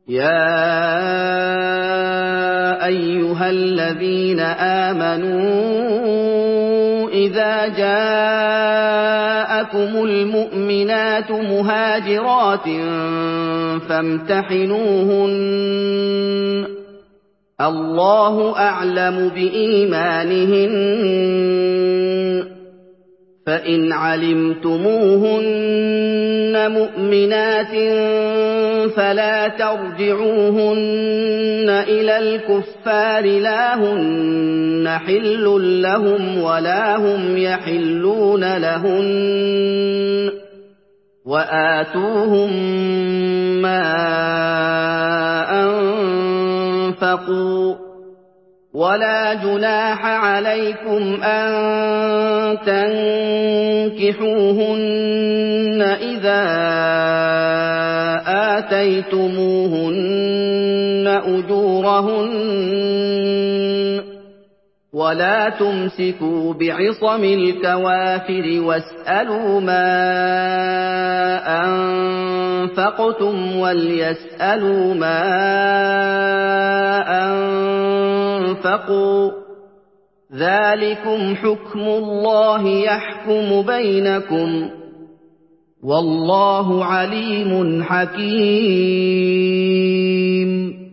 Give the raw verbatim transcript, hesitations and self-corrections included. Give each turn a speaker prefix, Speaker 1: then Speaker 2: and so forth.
Speaker 1: يَا أَيُّهَا الَّذِينَ آمَنُوا إِذَا جَاءَكُمُ الْمُؤْمِنَاتُ مُهَاجِرَاتٍ فَامْتَحِنُوهُنَّ ۖ اللَّهُ أَعْلَمُ بِإِيمَانِهِنَّ ۖ فَإِنْ عَلِمْتُمُوهُنَّ مُؤْمِنَاتٍ فَلَا تَرْجِعُوهُنَّ إِلَى الْكُفَّارِ لَا هُنَّ حِلٌّ لَّهُمْ وَلَا هُمْ يَحِلُّونَ لَهُنَّ ۖ وَآتُوهُم مَّا أَنفَقُوا ۚ وَلَا جُنَاحَ عَلَيْكُمْ أَن تَنكِحُوهُنَّ إِذَا آتَيْتُمُوهُنَّ أُجُورَهُنَّ ۚ وَلَا تُمْسِكُوا بِعِصَمِ الْكَوَافِرِ وَاسْأَلُوا مَا أَنفَقْتُمْ وَلْيَسْأَلُوا مَا أَنفَقُوا ۚ ذَٰلِكُمْ حُكْمُ اللَّهِ يَحْكُمُ بَيْنَكُمْ ۚ وَاللَّهُ عَلِيمٌ حَكِيمٌ.